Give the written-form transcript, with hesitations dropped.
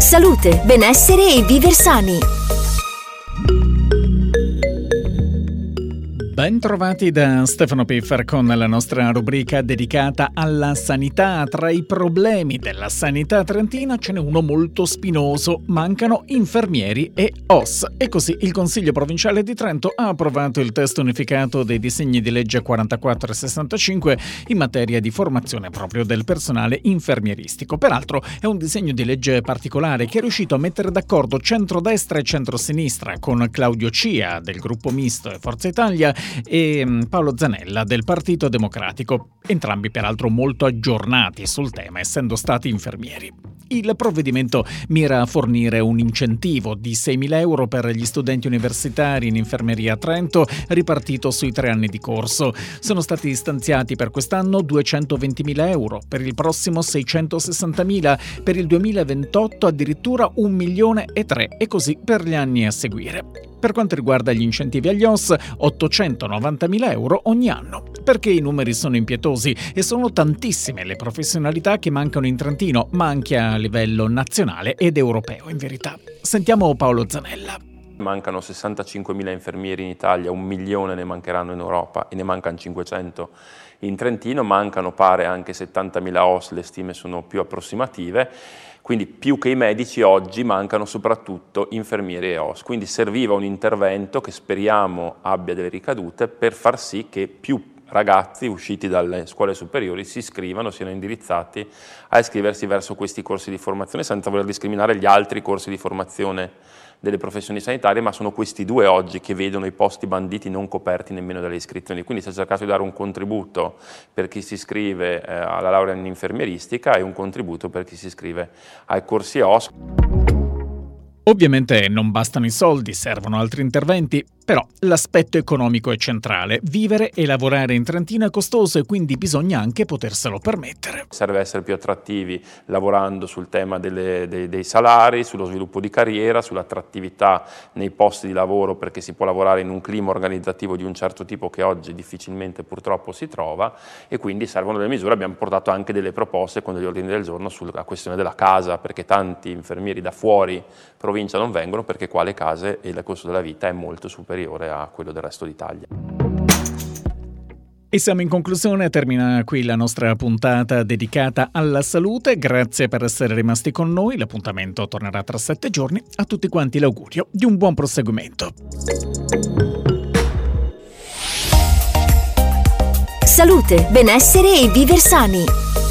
Salute, benessere e viver sani. Ben trovati da Stefano Piffer con la nostra rubrica dedicata alla sanità. Tra i problemi della sanità trentina ce n'è uno molto spinoso: mancano infermieri e OS. E così il Consiglio Provinciale di Trento ha approvato il testo unificato dei disegni di legge 44 e 65 in materia di formazione proprio del personale infermieristico. Peraltro è un disegno di legge particolare che è riuscito a mettere d'accordo centrodestra e centrosinistra, con Claudio Cia del gruppo Misto e Forza Italia e Paolo Zanella del Partito Democratico, entrambi peraltro molto aggiornati sul tema, essendo stati infermieri. Il provvedimento mira a fornire un incentivo di 6.000 euro per gli studenti universitari in infermeria a Trento, ripartito sui 3 anni di corso. Sono stati stanziati per quest'anno 220.000 euro, per il prossimo 660.000, per il 2028 addirittura 1,3 milioni e così per gli anni a seguire. Per quanto riguarda gli incentivi agli OS, 890.000 euro ogni anno, perché i numeri sono impietosi e sono tantissime le professionalità che mancano in Trentino, ma anche a livello nazionale ed europeo, in verità. Sentiamo Paolo Zanella. Mancano 65.000 infermieri in Italia, 1 milione ne mancheranno in Europa e ne mancano 500 in Trentino, mancano pare anche 70.000 OS, le stime sono più approssimative. Quindi più che i medici oggi mancano soprattutto infermieri e OS, quindi serviva un intervento che speriamo abbia delle ricadute per far sì che più ragazzi usciti dalle scuole superiori si iscrivano, siano indirizzati a iscriversi verso questi corsi di formazione, senza voler discriminare gli altri corsi di formazione delle professioni sanitarie, ma sono questi due oggi che vedono i posti banditi non coperti nemmeno dalle iscrizioni. Quindi si è cercato di dare un contributo per chi si iscrive alla laurea in infermieristica e un contributo per chi si iscrive ai corsi OS. Ovviamente non bastano i soldi, servono altri interventi, però l'aspetto economico è centrale. Vivere e lavorare in Trentino è costoso e quindi bisogna anche poterselo permettere. Serve essere più attrattivi lavorando sul tema dei salari, sullo sviluppo di carriera, sull'attrattività nei posti di lavoro, perché si può lavorare in un clima organizzativo di un certo tipo che oggi difficilmente purtroppo si trova, e quindi servono delle misure. Abbiamo portato anche delle proposte con degli ordini del giorno sulla questione della casa, perché tanti infermieri da fuori provincia non vengono, perché qua le case e il costo della vita è molto superiore a quello del resto d'Italia. E siamo in conclusione, termina qui la nostra puntata dedicata alla salute. Grazie per essere rimasti con noi, l'appuntamento tornerà tra 7 giorni. A tutti quanti l'augurio di un buon proseguimento. Salute, benessere e viver sani.